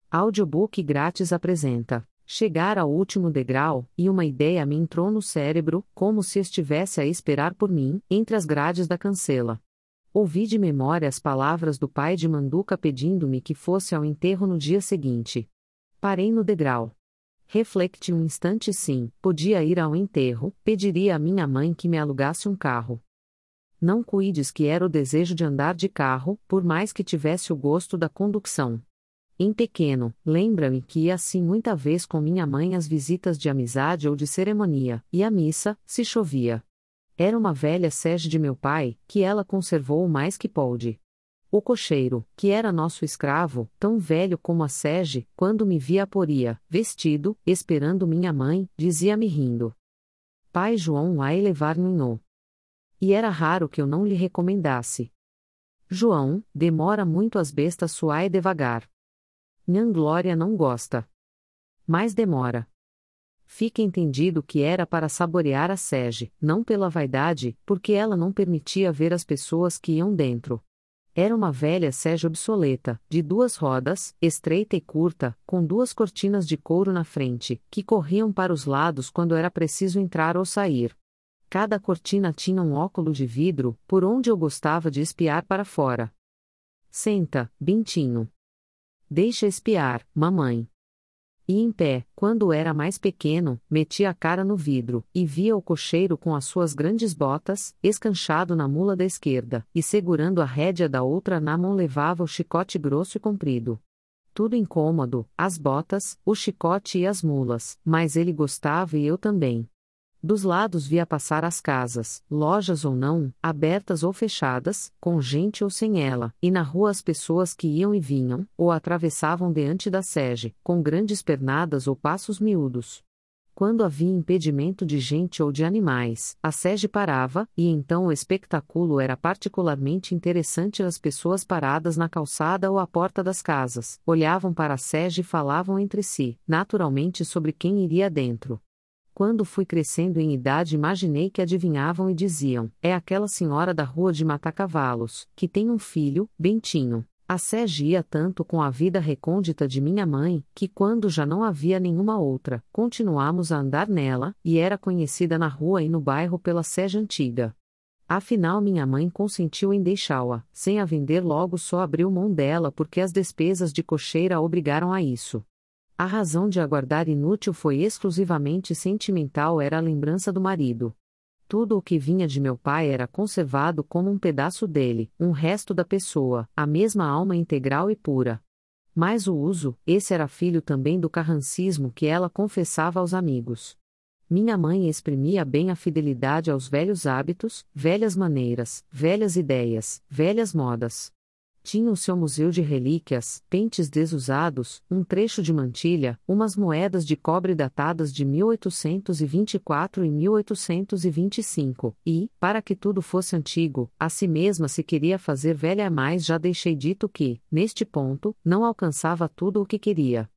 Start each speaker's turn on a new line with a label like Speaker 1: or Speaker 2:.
Speaker 1: Audiobook grátis apresenta Chegar ao último degrau, e uma ideia me entrou no cérebro, como se estivesse a esperar por mim, entre as grades da cancela. Ouvi de memória as palavras do pai de Manduca pedindo-me que fosse ao enterro no dia seguinte. Parei no degrau. Reflecti um instante, sim, podia ir ao enterro, pediria à minha mãe que me alugasse um carro. Não cuides que era o desejo de andar de carro, por mais que tivesse o gosto da condução. Em pequeno, lembra-me que ia assim muita vez com minha mãe às visitas de amizade ou de cerimônia, e à missa, se chovia. Era uma velha sege de meu pai, que ela conservou o mais que pôde. O cocheiro, que era nosso escravo, tão velho como a sege, quando me via aporia, vestido, esperando minha mãe, dizia-me rindo: Pai João vai levar-me. E era raro que eu não lhe recomendasse: João, demora muito as bestas suai devagar. Nhan Glória não gosta. Mas demora. Fica entendido que era para saborear a sege, não pela vaidade, porque ela não permitia ver as pessoas que iam dentro. Era uma velha sege obsoleta, de 2 rodas, estreita e curta, com 2 cortinas de couro na frente, que corriam para os lados quando era preciso entrar ou sair. Cada cortina tinha um óculo de vidro, por onde eu gostava de espiar para fora. Senta, Bentinho. Deixa espiar, mamãe. E em pé, quando era mais pequeno, metia a cara no vidro, e via o cocheiro com as suas grandes botas, escanchado na mula da esquerda, e segurando a rédea da outra na mão levava o chicote grosso e comprido. Tudo incômodo, as botas, o chicote e as mulas, mas ele gostava e eu também. Dos lados via passar as casas, lojas ou não, abertas ou fechadas, com gente ou sem ela, e na rua as pessoas que iam e vinham, ou atravessavam diante da sege, com grandes pernadas ou passos miúdos. Quando havia impedimento de gente ou de animais, a sege parava, e então o espectáculo era particularmente interessante. As pessoas paradas na calçada ou à porta das casas, olhavam para a sege e falavam entre si, naturalmente sobre quem iria dentro. Quando fui crescendo em idade, imaginei que adivinhavam e diziam: é aquela senhora da rua de Matacavalos, que tem um filho, Bentinho. A sege ia tanto com a vida recôndita de minha mãe, que quando já não havia nenhuma outra, continuamos a andar nela, e era conhecida na rua e no bairro pela sege antiga. Afinal, minha mãe consentiu em deixá-la, sem a vender, logo só abriu mão dela porque as despesas de cocheira a obrigaram a isso. A razão de aguardar inútil foi exclusivamente sentimental, era a lembrança do marido. Tudo o que vinha de meu pai era conservado como um pedaço dele, um resto da pessoa, a mesma alma integral e pura. Mas o uso, esse era filho também do carrancismo que ela confessava aos amigos. Minha mãe exprimia bem a fidelidade aos velhos hábitos, velhas maneiras, velhas ideias, velhas modas. Tinha o seu museu de relíquias, pentes desusados, um trecho de mantilha, umas moedas de cobre datadas de 1824 e 1825, e, para que tudo fosse antigo, a si mesma se queria fazer velha. Mas já deixei dito que, neste ponto, não alcançava tudo o que queria.